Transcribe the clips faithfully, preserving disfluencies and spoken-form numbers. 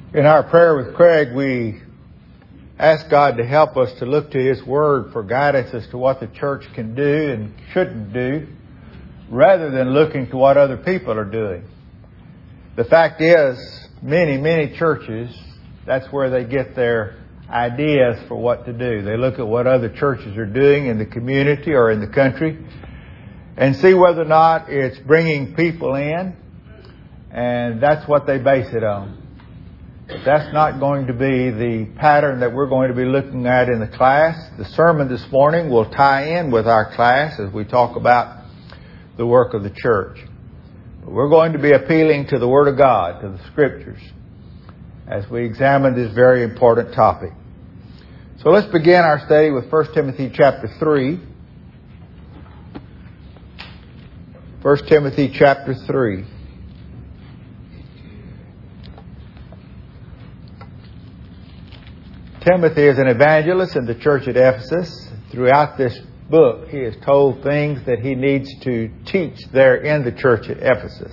In our prayer with Craig, we ask God to help us to look to His Word for guidance as to what the church can do and shouldn't do, rather than looking to what other people are doing. The fact is, many, many churches, that's where they get their ideas for what to do. They look at what other churches are doing in the community or in the country and see whether or not it's bringing people in, and that's what they base it on. That's not going to be the pattern that we're going to be looking at in the class. The sermon this morning will tie in with our class as we talk about the work of the church. But we're going to be appealing to the Word of God, to the Scriptures, as we examine this very important topic. So let's begin our study with First Timothy chapter three. First Timothy chapter three. Timothy is an evangelist in the church at Ephesus. Throughout this book, he is told things that he needs to teach there in the church at Ephesus.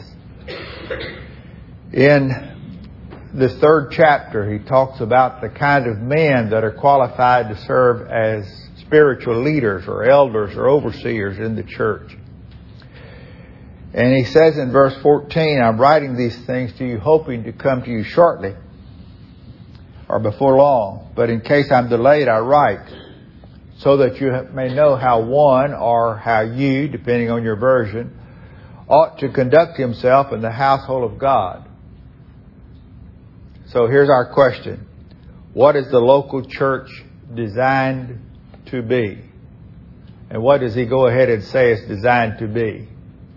In this third chapter, he talks about the kind of men that are qualified to serve as spiritual leaders or elders or overseers in the church. And he says in verse fourteen, I'm writing these things to you, hoping to come to you shortly or before long. But in case I'm delayed, I write, so that you may know how one or how you, depending on your version, ought to conduct himself in the household of God. So here's our question. What is the local church designed to be? And what does he go ahead and say it's designed to be?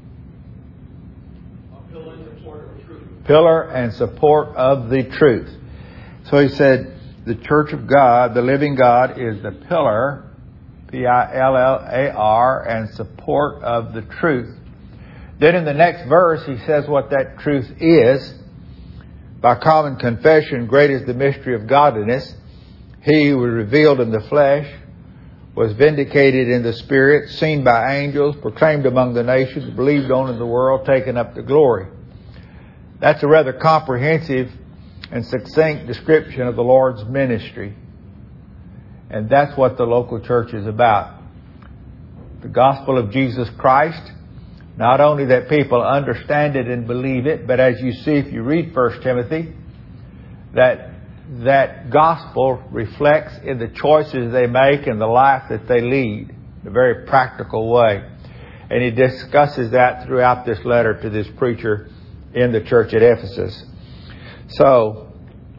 A pillar and support of the truth. Pillar and support of the truth. So he said, the church of God, the living God, is the pillar, P I L L A R, and support of the truth. Then in the next verse, he says what that truth is. By common confession, great is the mystery of godliness. He who was revealed in the flesh, was vindicated in the spirit, seen by angels, proclaimed among the nations, believed on in the world, taken up to glory. That's a rather comprehensive and succinct description of the Lord's ministry. And that's what the local church is about. The gospel of Jesus Christ. Not only that people understand it and believe it, but as you see if you read First Timothy, that that gospel reflects in the choices they make and the life that they lead in a very practical way. And he discusses that throughout this letter to this preacher in the church at Ephesus. So,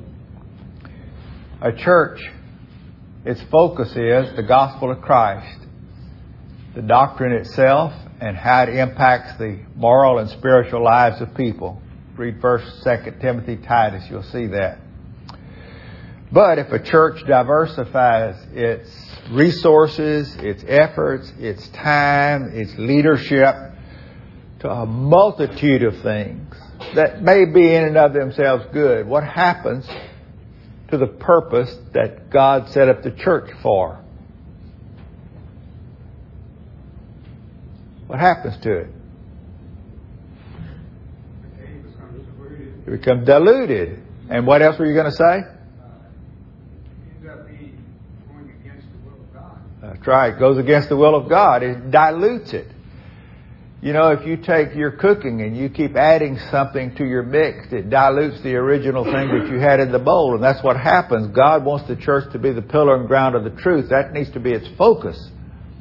a church, its focus is the gospel of Christ, the doctrine itself, and how it impacts the moral and spiritual lives of people. Read First, Second Timothy, Titus, you'll see that. But if a church diversifies its resources, its efforts, its time, its leadership to a multitude of things that may be in and of themselves good, what happens to the purpose that God set up the church for? What happens to it? It becomes diluted. And what else were you going to say? That's right. It goes against the will of God. It dilutes it. You know, if you take your cooking and you keep adding something to your mix, it dilutes the original thing that you had in the bowl. And that's what happens. God wants the church to be the pillar and ground of the truth. That needs to be its focus.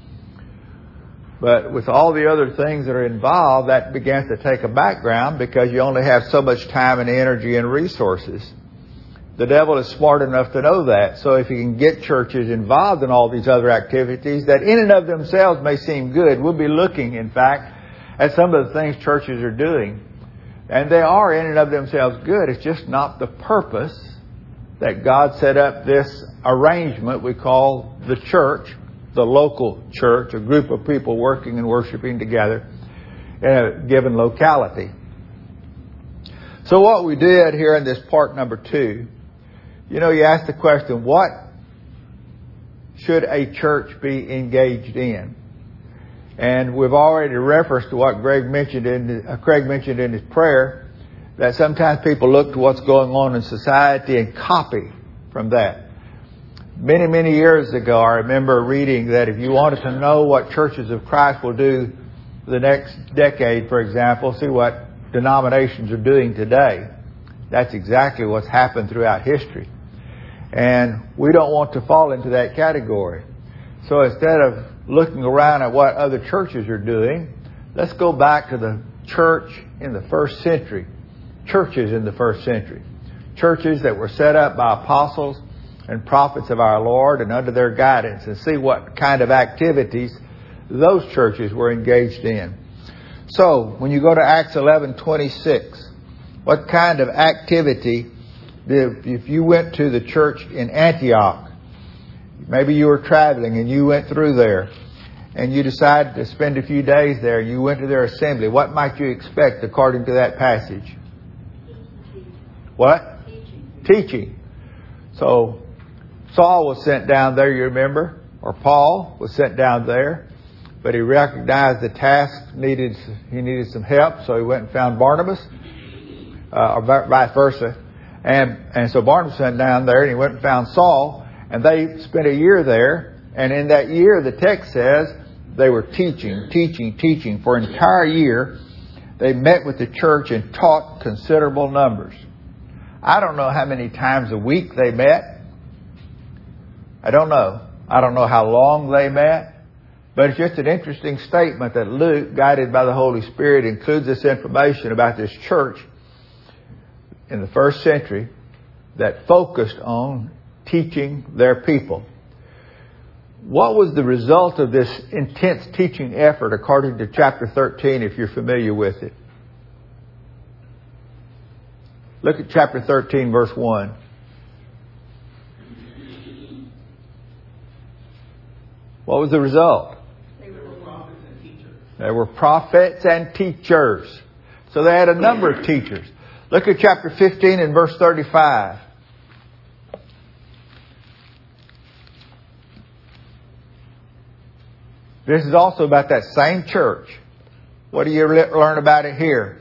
But with all the other things that are involved, that begins to take a background because you only have so much time and energy and resources. The devil is smart enough to know that. So if he can get churches involved in all these other activities that in and of themselves may seem good, we'll be looking, in fact, at some of the things churches are doing. And they are in and of themselves good. It's just not the purpose that God set up this arrangement we call the church, the local church, a group of people working and worshiping together in a given locality. So what we did here in this part number two, you know, you ask the question, what should a church be engaged in? And we've already referenced to what Greg mentioned in uh, Craig mentioned in his prayer, that sometimes people look to what's going on in society and copy from that. Many, many years ago, I remember reading that if you wanted to know what churches of Christ will do for the next decade, for example, see what denominations are doing today. That's exactly what's happened throughout history. And we don't want to fall into that category. So instead of looking around at what other churches are doing, let's go back to the church in the first century. Churches in the first century. Churches that were set up by apostles and prophets of our Lord and under their guidance, and see what kind of activities those churches were engaged in. So, when you go to Acts eleven twenty-six, what kind of activity did, if you went to the church in Antioch, maybe you were traveling and you went through there and you decided to spend a few days there, you went to their assembly, what might you expect according to that passage? What? Teaching. Teaching. So, Saul was sent down there, you remember? Or Paul was sent down there. But he recognized the task needed, he needed some help, so he went and found Barnabas, uh, or vice versa. And, and so Barnabas went down there and he went and found Saul, and they spent a year there. And in that year, the text says, they were teaching, teaching, teaching. For an entire year, they met with the church and taught considerable numbers. I don't know how many times a week they met. I don't know. I don't know how long they met. But it's just an interesting statement that Luke, guided by the Holy Spirit, includes this information about this church in the first century that focused on teaching their people. What was the result of this intense teaching effort according to chapter thirteen, if you're familiar with it? Look at chapter thirteen, verse one. What was the result? They were prophets and teachers. There were prophets and teachers. So they had a number of teachers. Look at chapter fifteen and verse thirty-five. This is also about that same church. What do you learn about it here?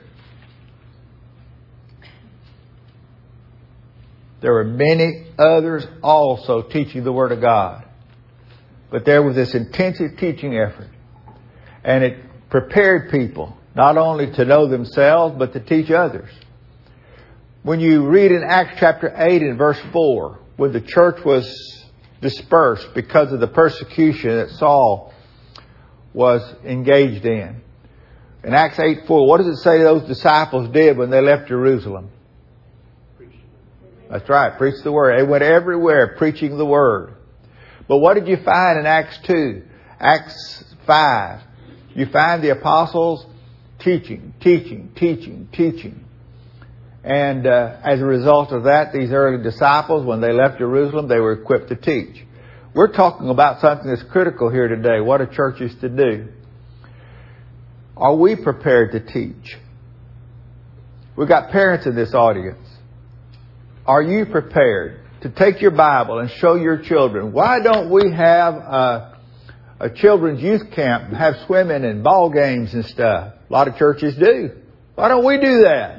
There were many others also teaching the Word of God. But there was this intensive teaching effort. And it prepared people not only to know themselves, but to teach others. When you read in Acts chapter eight and verse four, when the church was dispersed because of the persecution that Saul was engaged in. In Acts eight four, what does it say those disciples did when they left Jerusalem? That's right, preach the Word. They went everywhere preaching the Word. But what did you find in Acts two? Acts five. You find the apostles teaching, teaching, teaching, teaching. And uh, as a result of that, these early disciples, when they left Jerusalem, they were equipped to teach. We're talking about something that's critical here today. What a church is to do. Are we prepared to teach? We've got parents in this audience. Are you prepared to take your Bible and show your children? Why don't we have a, a children's youth camp and have swimming and ball games and stuff? A lot of churches do. Why don't we do that?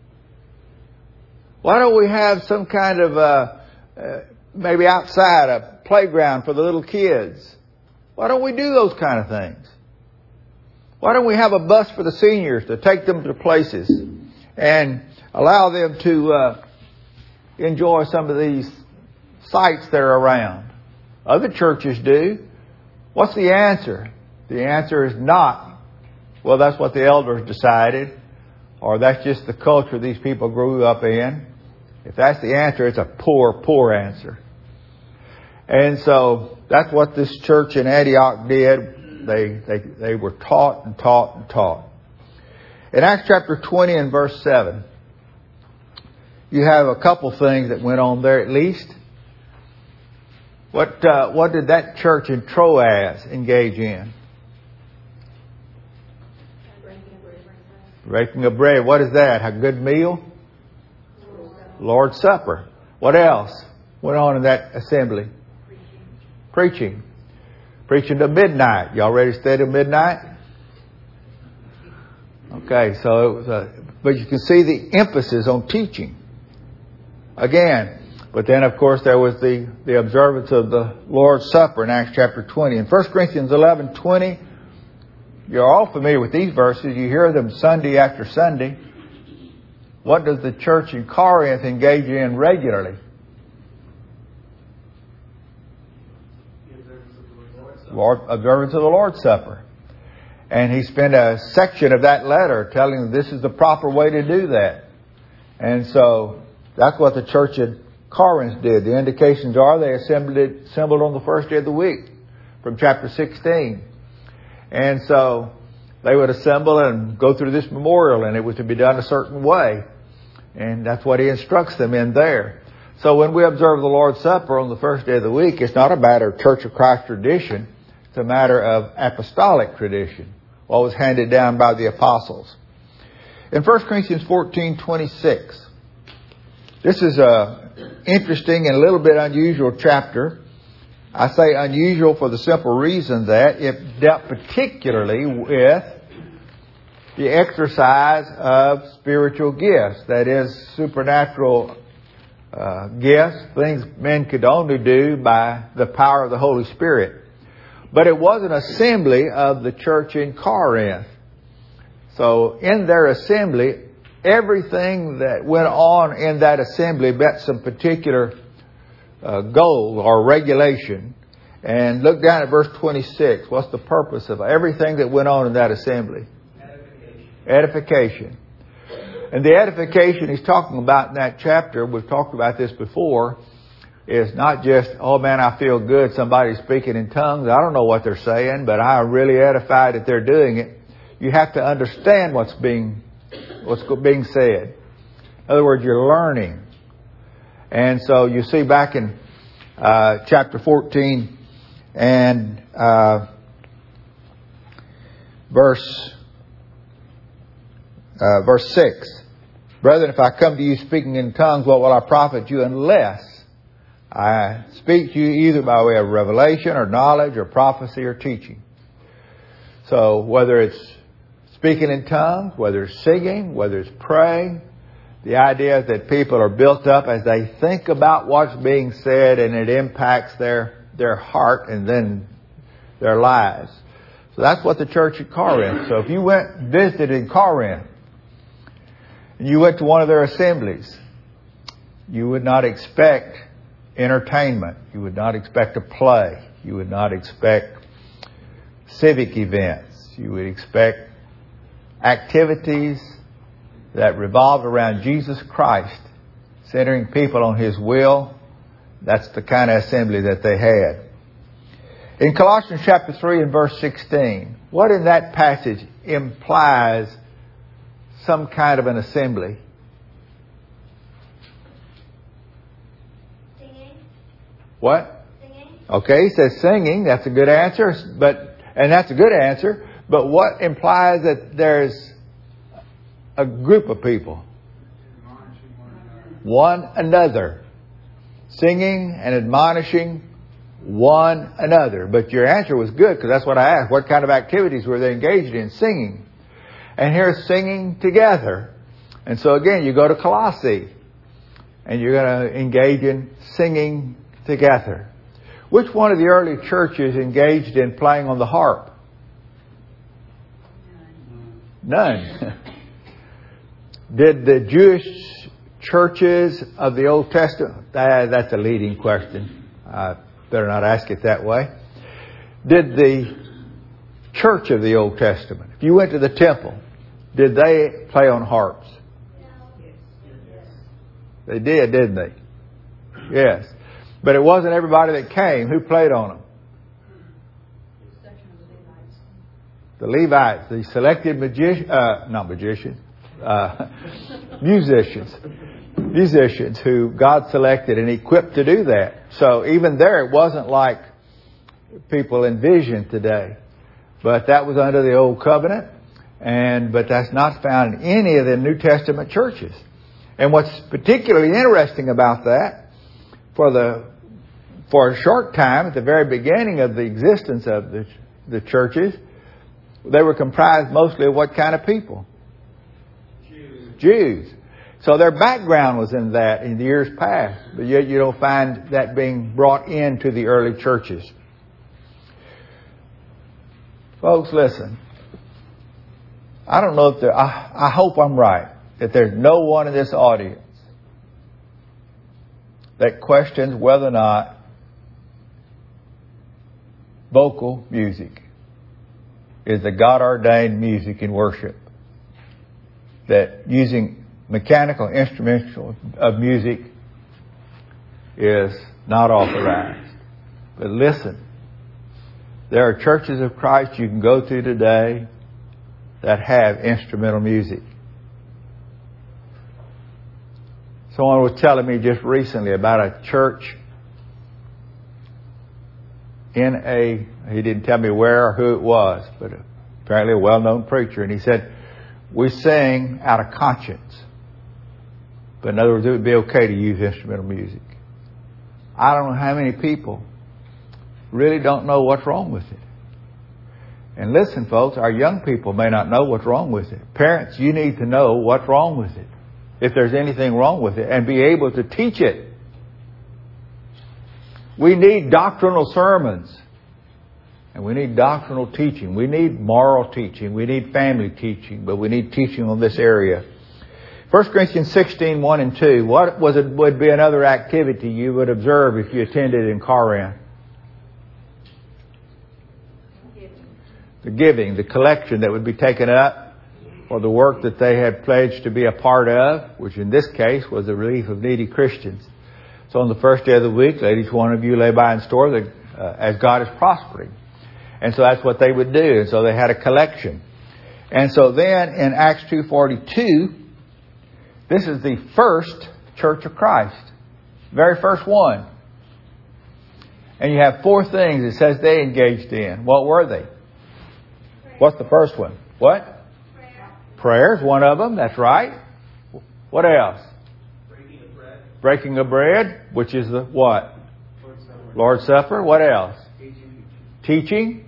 Why don't we have some kind of, uh, uh, maybe outside, a playground for the little kids? Why don't we do those kind of things? Why don't we have a bus for the seniors to take them to places and allow them to uh, enjoy some of these sites that are around? Other churches do. What's the answer? The answer is not, well, that's what the elders decided, or that's just the culture these people grew up in. If that's the answer, it's a poor, poor answer. And so that's what this church in Antioch did. They, they, they were taught and taught and taught. In Acts chapter twenty and verse seven, you have a couple things that went on there at least. What, uh, what did that church in Troas engage in? Breaking of bread. Breaking of bread. What is that? A good meal? Lord's Supper. What else went on in that assembly? Preaching. Preaching. Preaching to midnight. Y'all ready to stay till midnight? Okay, so it was a but you can see the emphasis on teaching. Again, but then of course there was the, the observance of the Lord's Supper in Acts chapter twenty. In First Corinthians eleven twenty, you're all familiar with these verses. You hear them Sunday after Sunday. What does the church in Corinth engage in regularly? Lord, observance of the Lord's Supper. And he spent a section of that letter telling them this is the proper way to do that. And so that's what the church in Corinth did. The indications are they assembled it, assembled on the first day of the week from chapter sixteen. And so they would assemble and go through this memorial, and it was to be done a certain way. And that's what he instructs them in there. So when we observe the Lord's Supper on the first day of the week, it's not a matter of Church of Christ tradition. It's a matter of apostolic tradition, what was handed down by the apostles. In First Corinthians fourteen twenty-six, this is a interesting and a little bit unusual chapter. I say unusual for the simple reason that it dealt particularly with the exercise of spiritual gifts. That is, supernatural uh, gifts, things men could only do by the power of the Holy Spirit. But it was an assembly of the church in Corinth. So in their assembly, everything that went on in that assembly met some particular uh, goal or regulation. And look down at verse twenty-six. What's the purpose of everything that went on in that assembly? Edification. Edification. And the edification he's talking about in that chapter, we've talked about this before, is not just, oh man, I feel good, somebody's speaking in tongues. I don't know what they're saying, but I'm really edified that they're doing it. You have to understand what's being what's being said. In other words, you're learning. And so you see back in uh, chapter fourteen and uh, verse uh, verse six. Brethren, if I come to you speaking in tongues, what will I profit you unless I speak to you either by way of revelation or knowledge or prophecy or teaching? So whether it's speaking in tongues, whether it's singing, whether it's praying, the idea is that people are built up as they think about what's being said, and it impacts their, their heart and then their lives. So that's what the church at Corinth. So if you went visited in Corinth and you went to one of their assemblies, you would not expect entertainment. You would not expect a play. You would not expect civic events. You would expect activities that revolved around Jesus Christ, centering people on His will. That's the kind of assembly that they had. In Colossians chapter three and verse sixteen, what in that passage implies some kind of an assembly? Singing. What? Singing. Okay, he says singing. That's a good answer, but and that's a good answer. But what implies that there's a group of people? One another. Singing and admonishing one another. But your answer was good, because that's what I asked. What kind of activities were they engaged in? Singing. And here's singing together. And so again, you go to Colossae and you're going to engage in singing together. Which one of the early churches engaged in playing on the harp? None. Did the Jewish churches of the Old Testament, uh, that's a leading question. I better not ask it that way. Did the church of the Old Testament, if you went to the temple, did they play on harps? They did, didn't they? Yes. But it wasn't everybody that came. Who played on them? The Levites, the selected magicians, uh, not magicians, uh, musicians, musicians who God selected and equipped to do that. So even there, it wasn't like people envision today, but that was under the old covenant, and but that's not found in any of the New Testament churches. And what's particularly interesting about that, for the for a short time at the very beginning of the existence of the the churches, they were comprised mostly of what kind of people? Jews. Jews. So their background was in that in the years past. But yet you don't find that being brought into the early churches. Folks, listen. I don't know if there, I, I hope I'm right, that there's no one in this audience that questions whether or not vocal music is the God-ordained music in worship. That using mechanical instruments of music is not authorized. But listen, there are churches of Christ you can go to today that have instrumental music. Someone was telling me just recently about a church in a, he didn't tell me where or who it was, but apparently a well-known preacher. And he said, we sing out of conscience. But in other words, it would be okay to use instrumental music. I don't know how many people really don't know what's wrong with it. And listen, folks, our young people may not know what's wrong with it. Parents, you need to know what's wrong with it, if there's anything wrong with it, and be able to teach it. We need doctrinal sermons. And we need doctrinal teaching. We need moral teaching. We need family teaching. But we need teaching on this area. First Corinthians sixteen, one and two. What was it, would be another activity you would observe if you attended in Corinth? The giving, the collection that would be taken up for the work that they had pledged to be a part of, which in this case was the relief of needy Christians. So on the first day of the week, let each one of you lay by and store the, uh, as God is prospering. And so that's what they would do. And so they had a collection. And so then in Acts two forty-two, this is the first Church of Christ. Very first one. And you have four things it says they engaged in. What were they? What's the first one? What? Prayer. Prayer is one of them. That's right. What else? Breaking of bread. Breaking of bread, which is the what? Lord's Supper. Lord's Supper. What else? Teaching. Teaching.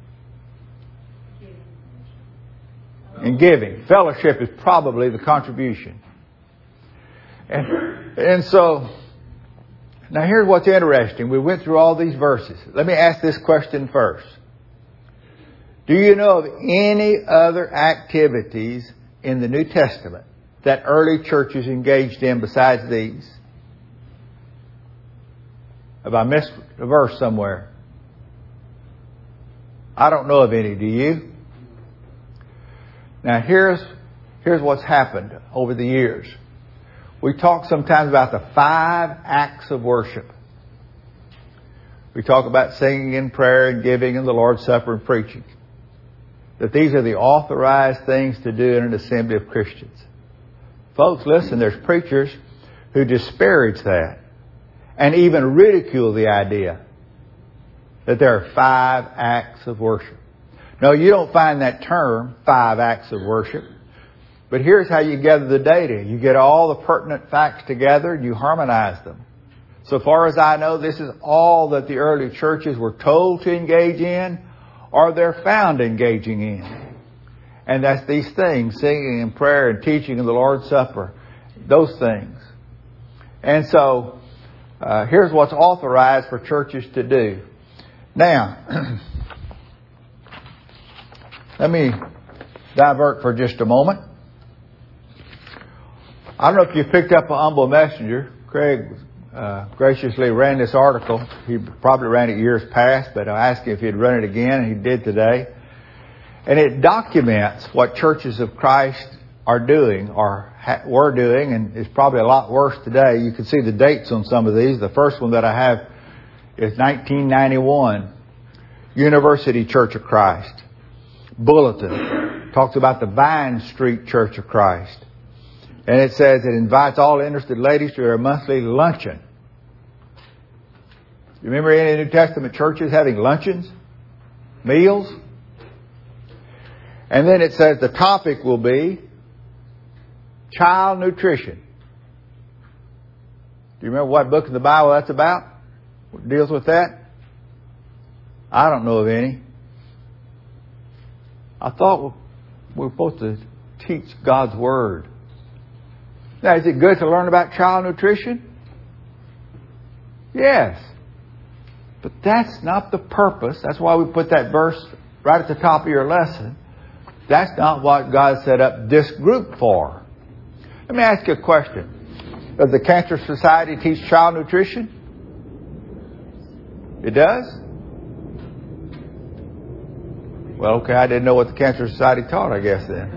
And giving. Fellowship is probably the contribution. And, and so, now here's what's interesting. We went through all these verses. Let me ask this question first. Do you know of any other activities in the New Testament that early churches engaged in besides these? Have I missed a verse somewhere? I don't know of any. Do you? Now here's, here's what's happened over the years. We talk sometimes about the five acts of worship. We talk about singing and prayer and giving and the Lord's Supper and preaching. That these are the authorized things to do in an assembly of Christians. Folks, listen, there's preachers who disparage that and even ridicule the idea that there are five acts of worship. No, you don't find that term, five acts of worship. But here's how you gather the data. You get all the pertinent facts together and you harmonize them. So far as I know, this is all that the early churches were told to engage in or they're found engaging in. And that's these things, singing and prayer and teaching and the Lord's Supper. Those things. And so, uh, here's what's authorized for churches to do. Now, let me divert for just a moment. I don't know if you picked up an humble messenger. Craig uh, graciously ran this article. He probably ran it years past, but I asked him if he'd run it again, and he did today. And it documents what churches of Christ are doing or ha- were doing, and it's probably a lot worse today. You can see the dates on some of these. The first one that I have is nineteen ninety-one, University Church of Christ. Bulletin talks about the Vine Street Church of Christ. And it says it invites all interested ladies to their monthly luncheon. You remember any New Testament churches having luncheons? Meals? And then it says the topic will be child nutrition. Do you remember what book in the Bible that's about? What deals with that? I don't know of any. I thought we were supposed to teach God's Word. Now, is it good to learn about child nutrition? Yes. But that's not the purpose. That's why we put that verse right at the top of your lesson. That's not what God set up this group for. Let me ask you a question. Does the Cancer Society teach child nutrition? It does? Well, okay, I didn't know what the Cancer Society taught, I guess, then.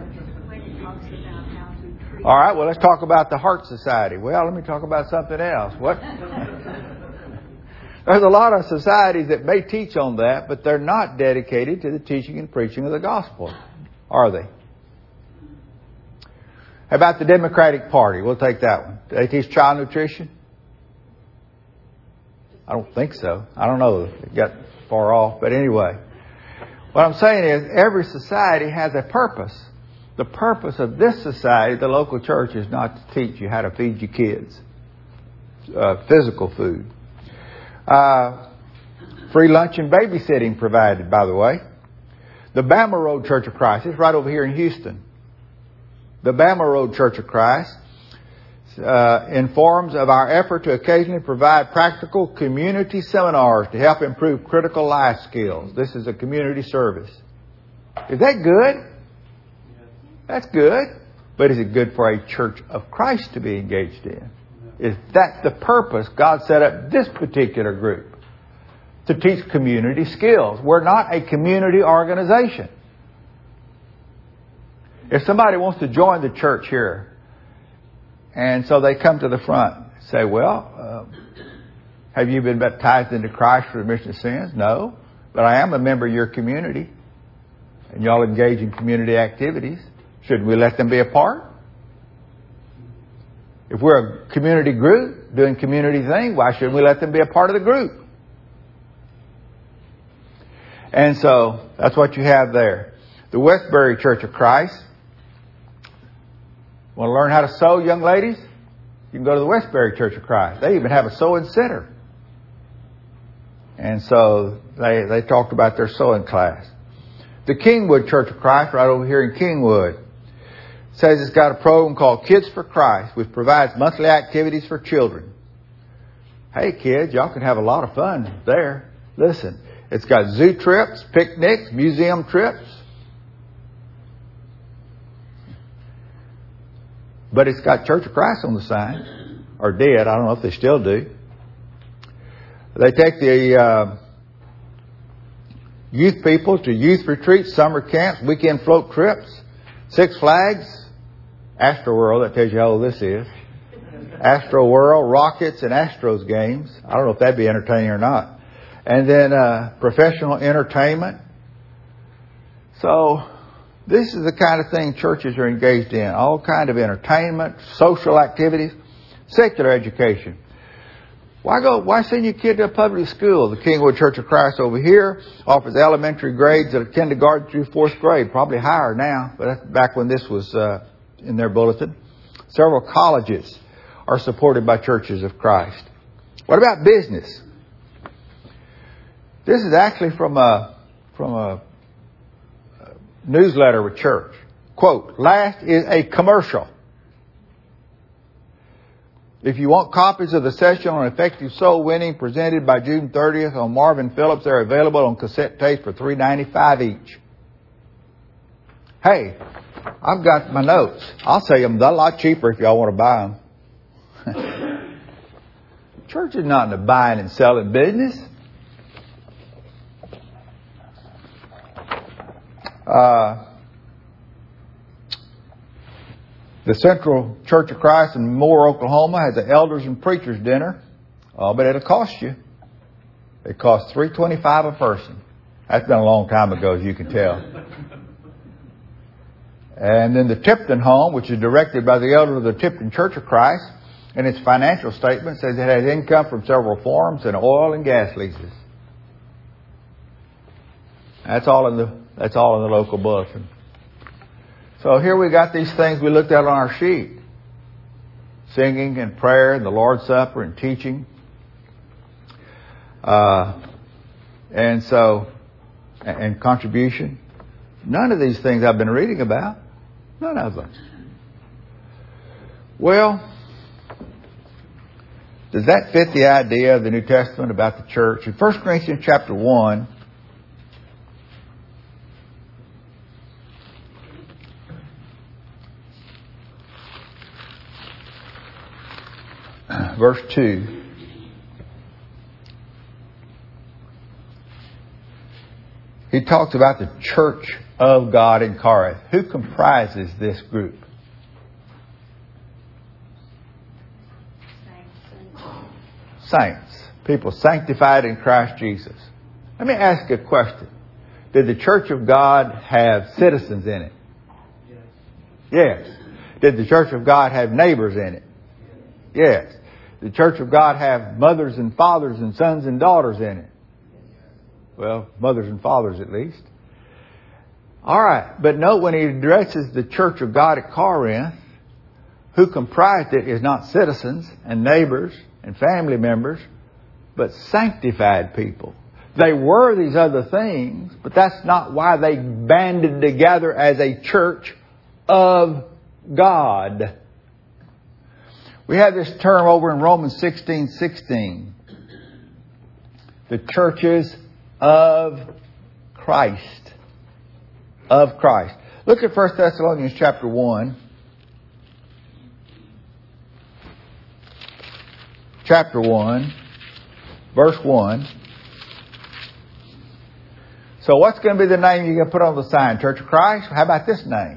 All right, well, let's talk about the Heart Society. Well, let me talk about something else. What? There's a lot of societies that may teach on that, but they're not dedicated to the teaching and preaching of the gospel, are they? How about the Democratic Party? We'll take that one. Do they teach child nutrition? I don't think so. I don't know. It got far off. But anyway, what I'm saying is every society has a purpose. The purpose of this society, the local church, is not to teach you how to feed your kids uh, physical food. Uh, free lunch and babysitting provided, by the way. The Bama Road Church of Christ, it's right over here in Houston. The Bama Road Church of Christ uh, informs of our effort to occasionally provide practical community seminars to help improve critical life skills. This is a community service. Is that good? That's good. But is it good for a church of Christ to be engaged in? Is that the purpose God set up this particular group? To teach community skills. We're not a community organization. If somebody wants to join the church here, and so they come to the front, say, well, uh, have you been baptized into Christ for the remission of sins? No. But I am a member of your community. And y'all engage in community activities. Should we let them be a part? If we're a community group doing community things, why shouldn't we let them be a part of the group? And so that's what you have there. The Westbury Church of Christ. Want to learn how to sew, young ladies? You can go to the Westbury Church of Christ. They even have a sewing center. And so they, they talked about their sewing class. The Kingwood Church of Christ, right over here in Kingwood, says it's got a program called Kids for Christ, which provides monthly activities for children. Hey, kids, y'all can have a lot of fun there. Listen, it's got zoo trips, picnics, museum trips. But it's got Church of Christ on the sign. Or did. I don't know if they still do. They take the uh, youth people to youth retreats, summer camps, weekend float trips, Six Flags, Astro World, that tells you how old this is. Astro World, Rockets, and Astros games. I don't know if that'd be entertaining or not. And then uh, professional entertainment. So this is the kind of thing churches are engaged in. All kind of entertainment, social activities, secular education. Why go? Why send your kid to a public school? The Kingwood Church of Christ over here offers elementary grades at kindergarten through fourth grade, probably higher now, but that's back when this was uh, in their bulletin. Several colleges are supported by Churches of Christ. What about business? This is actually from a from a newsletter with church. Quote, last is a commercial. If you want copies of the session on effective soul winning presented by June thirtieth on Marvin Phillips, they're available on cassette tapes for three dollars and ninety-five cents each. Hey, I've got my notes. I'll sell them a lot cheaper if y'all want to buy them. Church is not in the buying and selling business. Uh, the Central Church of Christ in Moore, Oklahoma has an elders and preachers dinner. Oh, but it'll cost you. It costs three dollars and twenty-five cents a person. That's been a long time ago, as you can tell. And then the Tipton Home, which is directed by the elders of the Tipton Church of Christ, in its financial statement says it has income from several farms and oil and gas leases. That's all in the that's all in the local bulletin. So here we got these things we looked at on our sheet. Singing and prayer and the Lord's Supper and teaching. Uh, and so, and contribution. None of these things I've been reading about. None of them. Well, does that fit the idea of the New Testament about the church? In First Corinthians chapter one, verse two, he talks about the church of God in Corinth. Who comprises this group? Saints. People sanctified in Christ Jesus. Let me ask you a question. Did the church of God have citizens in it? Yes. Yes. Did the church of God have neighbors in it? Yes. Did the church of God have mothers and fathers and sons and daughters in it? Well, mothers and fathers at least. All right. But note when he addresses the church of God at Corinth, who comprised it is not citizens and neighbors and family members, but sanctified people. They were these other things, but that's not why they banded together as a church of God. We have this term over in Romans sixteen sixteen. The churches of Christ. Of Christ. Look at First Thessalonians chapter one. Chapter one, verse one. So what's going to be the name you're going to put on the sign? Church of Christ? How about this name?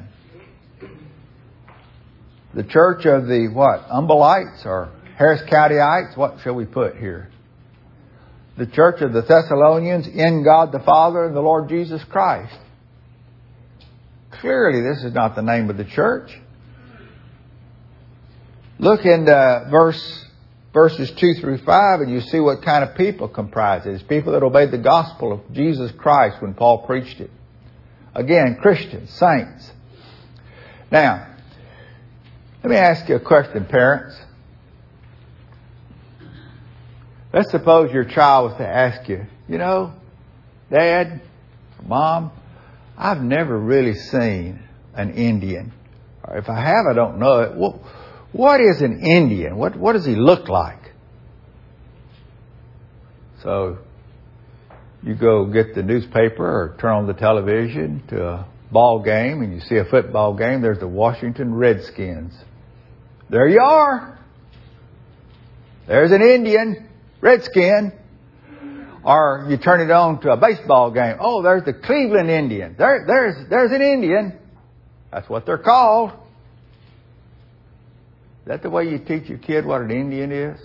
The Church of the what? Umbalites or Harris Countyites? What shall we put here? The Church of the Thessalonians in God the Father and the Lord Jesus Christ. Clearly this is not the name of the church. Look in uh, verse... Verses two through five, and you see what kind of people comprise it. It's people that obeyed the gospel of Jesus Christ when Paul preached it. Again, Christians, saints. Now, let me ask you a question, parents. Let's suppose your child was to ask you, you know, Dad, Mom, I've never really seen an Indian. Or if I have, I don't know it. Well, what is an Indian? What what does he look like? So you go get the newspaper or turn on the television to a ball game and you see a football game. There's the Washington Redskins. There you are. There's an Indian, Redskin. Or you turn it on to a baseball game. Oh, there's the Cleveland Indians. There, there's, there's an Indian. That's what they're called. Is that the way you teach your kid what an Indian is?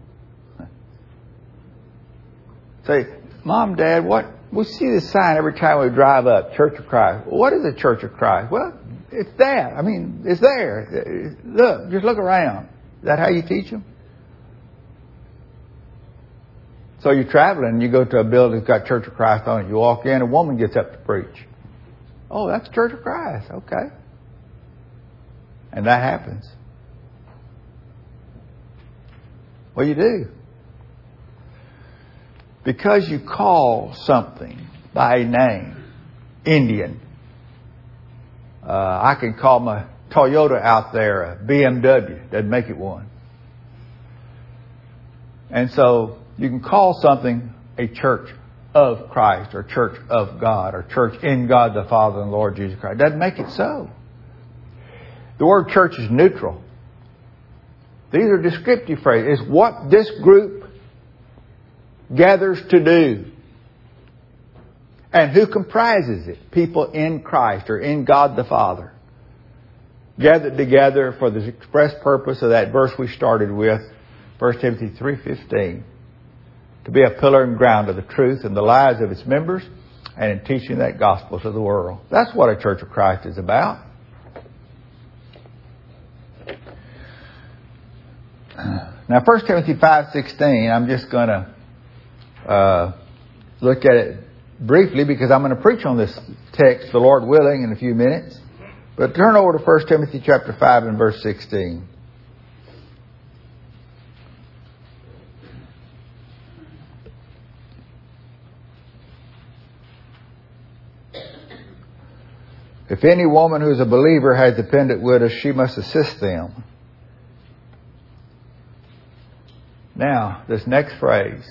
Say, Mom, Dad, what? We see this sign every time we drive up, Church of Christ. What is a Church of Christ? Well, it's that. I mean, it's there. Look, just look around. Is that how you teach them? So you're traveling, you go to a building that's got Church of Christ on it. You walk in, a woman gets up to preach. Oh, that's Church of Christ. Okay. And that happens. What do you do? Because you call something by a name, Indian. Uh, I can call my Toyota out there a B M W. Doesn't make it one. And so you can call something a church of Christ or church of God or church in God the Father and Lord Jesus Christ. Doesn't make it so. The word church is neutral. These are descriptive phrases. It's what this group gathers to do. And who comprises it? People in Christ or in God the Father. Gathered together for the express purpose of that verse we started with, First Timothy three fifteen. To be a pillar and ground of the truth in the lives of its members and in teaching that gospel to the world. That's what a Church of Christ is about. Now, First Timothy five sixteen, I'm just going to uh, look at it briefly because I'm going to preach on this text, the Lord willing, in a few minutes. But turn over to First Timothy chapter five and verse sixteen. If any woman who is a believer has dependent widows, she must assist them, Now, this next phrase,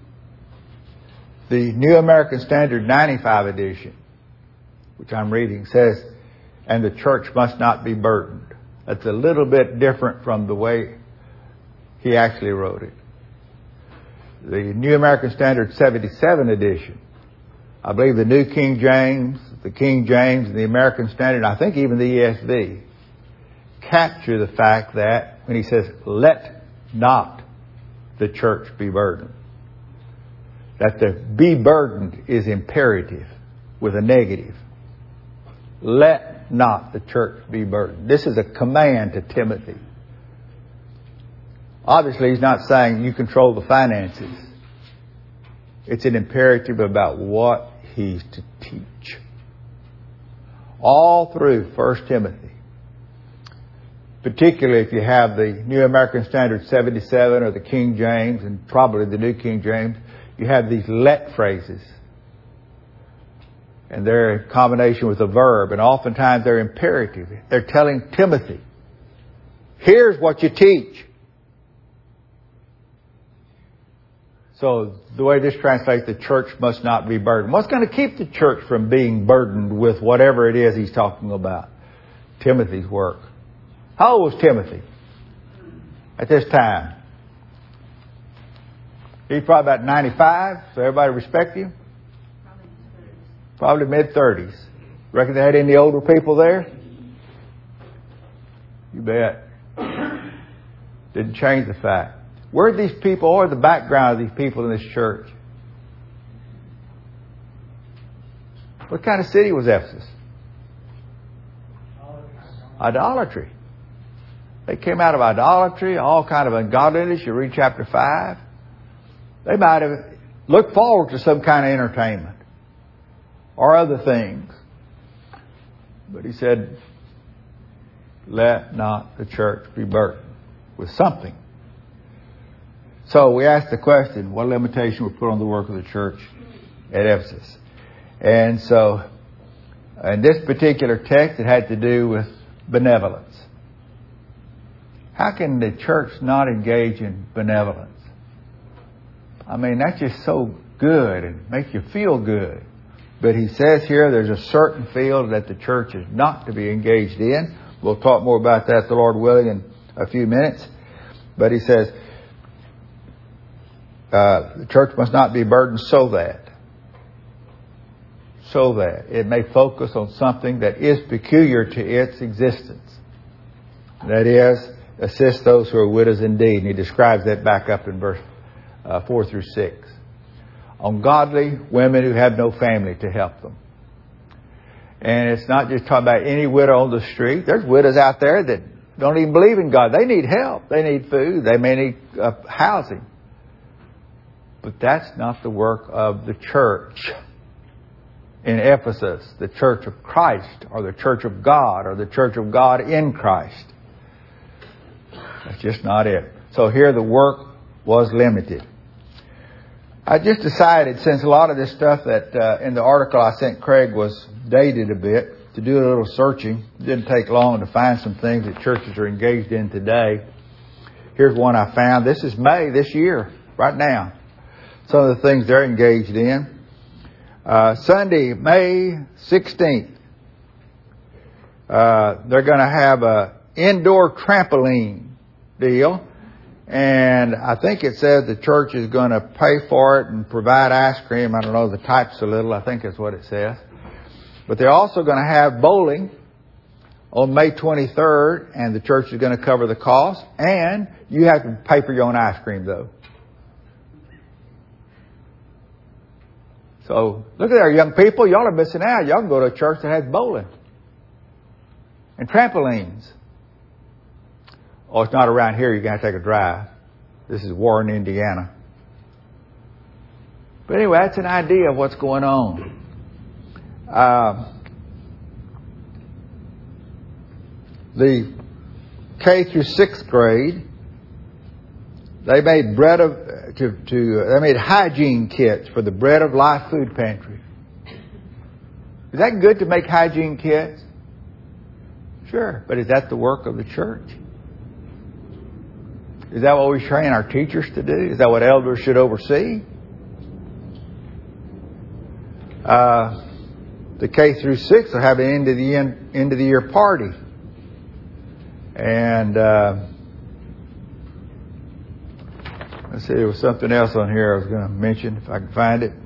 the New American Standard ninety-five edition, which I'm reading, says, and the church must not be burdened. That's a little bit different from the way he actually wrote it. The New American Standard seventy-seven edition, I believe the New King James, the King James, and the American Standard, I think even the E S V, capture the fact that when he says, let not the church be burdened, that the be burdened is imperative with a negative. Let not the church be burdened. This is a command to Timothy. Obviously, he's not saying you control the finances. It's an imperative about what he's to teach. All through First Timothy, particularly if you have the New American Standard seventy-seven or the King James and probably the New King James, you have these let phrases. And they're in combination with a verb, and oftentimes they're imperative. They're telling Timothy, here's what you teach. So the way this translates, the church must not be burdened. What's going to keep the church from being burdened with whatever it is he's talking about? Timothy's work. How old was Timothy at this time? He's probably about ninety-five, so everybody respect him? Probably mid-thirties. Reckon they had any older people there? You bet. Didn't change the fact. Where are these people, or the background of these people in this church? What kind of city was Ephesus? Idolatry. They came out of idolatry, all kind of ungodliness. You read chapter five. They might have looked forward to some kind of entertainment or other things. But he said, let not the church be burdened with something. So we asked the question, what limitation was put on the work of the church at Ephesus? And so in this particular text, it had to do with benevolence. How can the church not engage in benevolence? I mean, that's just so good and makes you feel good. But he says here there's a certain field that the church is not to be engaged in. We'll talk more about that, the Lord willing, in a few minutes. But he says uh, the church must not be burdened so that, so that it may focus on something that is peculiar to its existence. That is, assist those who are widows indeed. And he describes that back up in verse uh, four through six. On godly women who have no family to help them. And it's not just talking about any widow on the street. There's widows out there that don't even believe in God. They need help. They need food. They may need uh, housing. But that's not the work of the church in Ephesus, the church of Christ, or the church of God, or the church of God in Christ. That's just not it. So here the work was limited. I just decided, since a lot of this stuff that uh, in the article I sent Craig was dated a bit, to do a little searching. It didn't take long to find some things that churches are engaged in today. Here's one I found. This is May this year, right now. Some of the things they're engaged in. Uh, Sunday, May sixteenth, uh, they're going to have a indoor trampoline deal. And I think it says the church is going to pay for it and provide ice cream. I don't know, the type's a little. I think that's what it says. But they're also going to have bowling on May twenty-third, and the church is going to cover the cost. And you have to pay for your own ice cream, though. So, look at there, young people. Y'all are missing out. Y'all can go to a church that has bowling and trampolines. Oh, it's not around here. You're going to take a drive. This is Warren, Indiana. But anyway, that's an idea of what's going on. Uh, the K through sixth grade, they made bread of to, to they made hygiene kits for the Bread of Life food pantry. Is that good to make hygiene kits? Sure, but is that the work of the church? Is that what we train our teachers to do? Is that what elders should oversee? Uh, the K through six will have an end of the end, end of the year party. And uh, let's see, there was something else on here I was going to mention if I can find it.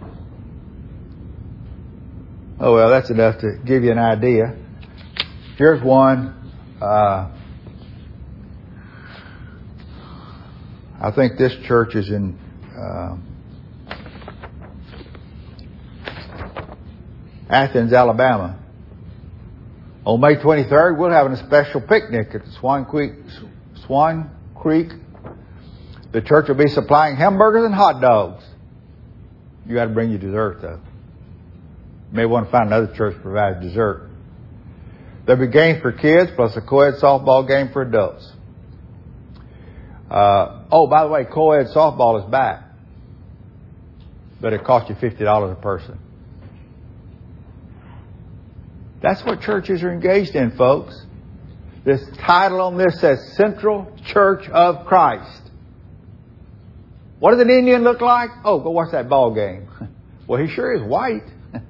Oh well, that's enough to give you an idea. Here's one. Uh, I think this church is in uh, Athens, Alabama. On May twenty-third, we're having a special picnic at Swan Creek. Swan Creek. The church will be supplying hamburgers and hot dogs. You got to bring your dessert, though. You may want to find another church that provides dessert. There'll be games for kids, plus a co-ed softball game for adults. Uh, oh, by the way, co-ed softball is back. But it costs you fifty dollars a person. That's what churches are engaged in, folks. This title on this says Central Church of Christ. What does an Indian look like? Oh, go watch that ball game. Well, he sure is white.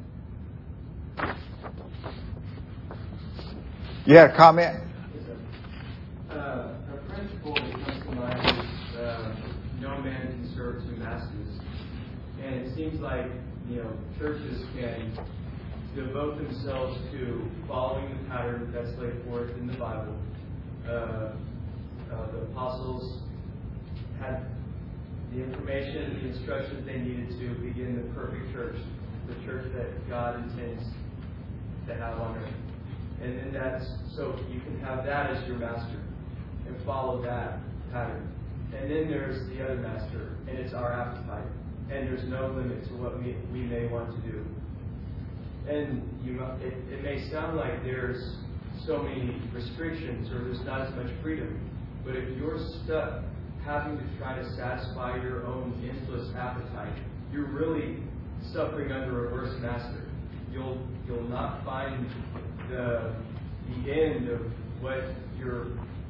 You had a comment? Uh, a principle that comes to mind is uh, no man can serve two masters. And it seems like, you know, churches can devote themselves to following the pattern that's laid forth in the Bible. Uh, uh, the apostles had the information and the instructions they needed to begin the perfect church, the church that God intends to have on earth. And then that's, so you can have that as your master and follow that pattern. And then there's the other master, and it's our appetite. And there's no limit to what we, we may want to do. And you, it, it may sound like there's so many restrictions or there's not as much freedom. But if you're stuck having to try to satisfy your own endless appetite, you're really suffering under a reverse master. You'll you'll not find the the end of what your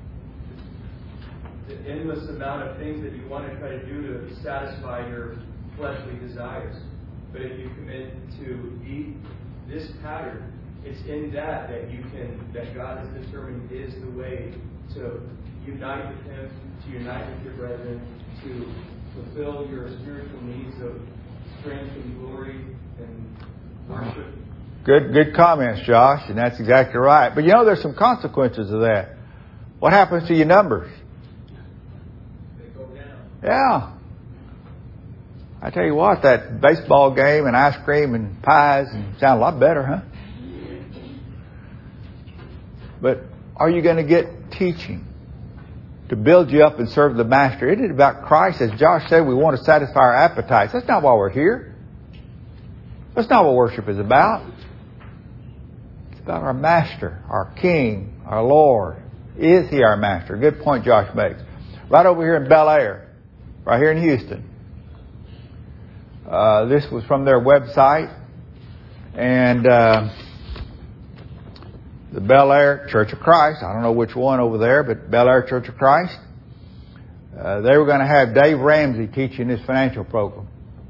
the endless amount of things that you want to try to do to satisfy your fleshly desires. But if you commit to eat this pattern, it's in that that you can that God has determined is the way to unite with Him, to unite with your brethren, to fulfill your spiritual needs of strength and glory and worship. Good, good comments, Josh, and that's exactly right. But you know, there's some consequences of that. What happens to your numbers? They go down. Yeah. I tell you what, that baseball game and ice cream and pies and sound a lot better, huh? But are you going to get teaching to build you up and serve the Master? Isn't it about Christ? As Josh said, we want to satisfy our appetites. That's not why we're here. That's not what worship is about. It's about our Master, our King, our Lord. Is He our Master? Good point Josh makes. Right over here in Bel Air, right here in Houston. Uh, this was from their website. And uh, the Bel Air Church of Christ, I don't know which one over there, but Bel Air Church of Christ, uh, they were going to have Dave Ramsey teaching this financial program.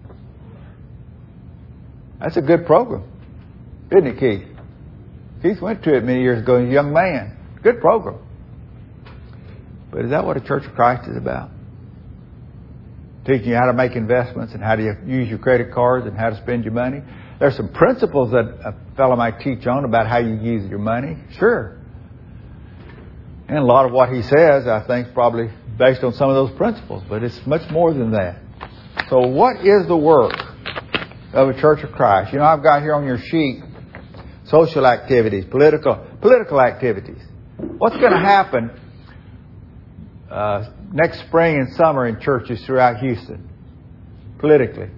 That's a good program, isn't it, Keith? Keith went to it many years ago as a young man. Good program. But is that what a Church of Christ is about? Teaching you how to make investments and how to use your credit cards and how to spend your money. There's some principles that a fellow might teach on about how you use your money. Sure. And a lot of what he says, I think, is probably based on some of those principles. But it's much more than that. So what is the work of a Church of Christ? You know, I've got here on your sheet social activities, political political activities. What's going to happen uh, next spring and summer in churches throughout Houston, politically?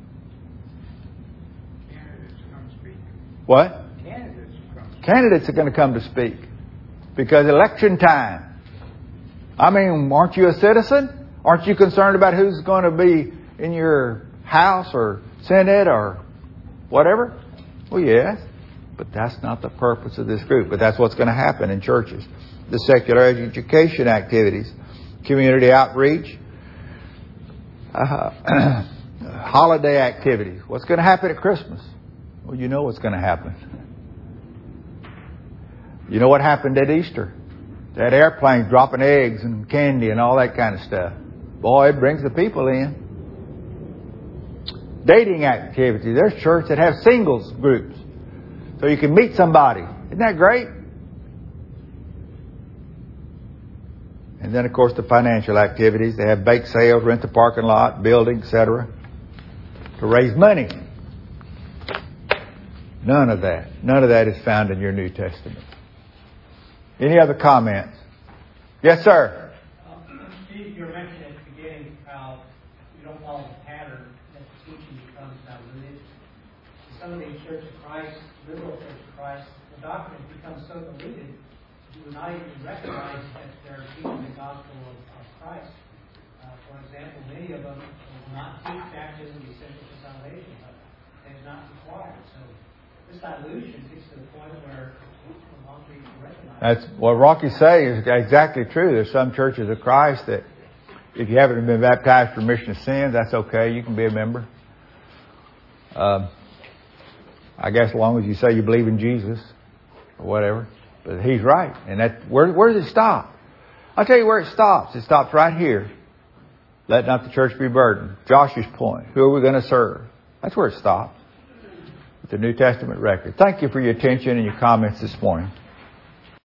Candidates come speak. What? Candidates come speak. Candidates are going to come to speak because election time. I mean, aren't you a citizen? Aren't you concerned about who's going to be in your House or Senate or whatever? Well, yes, but that's not the purpose of this group. But that's what's going to happen in churches. The secular education activities. community outreach, uh, holiday activities. What's going to happen at Christmas? Well, you know what's going to happen. You know what happened at Easter? That airplane dropping eggs and candy and all that kind of stuff. Boy, it brings the people in. Dating activity. There's churches that have singles groups. So you can meet somebody. Isn't that great? And then, of course, the financial activities. They have bake sales, rent the parking lot, building, et cetera, to raise money. None of that. None of that is found in your New Testament. Any other comments? Yes, sir. Um, Steve, you were mentioning at the beginning how you don't follow the pattern that the teaching becomes diluted. In some of these Church of Christ, liberal Church of Christ, the doctrine becomes so diluted you would not even recognize that they're teaching the gospel of, of Christ. Uh, for example, many of them will not teach baptism essential to salvation, but it's not required. So this dilution gets to the point where that's what Rocky's saying is exactly true. There's some churches of Christ that if you haven't been baptized for remission of sins, that's okay. You can be a member. Um, I guess as long as you say you believe in Jesus or whatever. But he's right. And that where, where does it stop? I'll tell you where it stops. It stops right here. Let not the church be burdened. Josh's point. Who are we going to serve? That's where it stops. The New Testament record. Thank you for your attention and your comments this morning.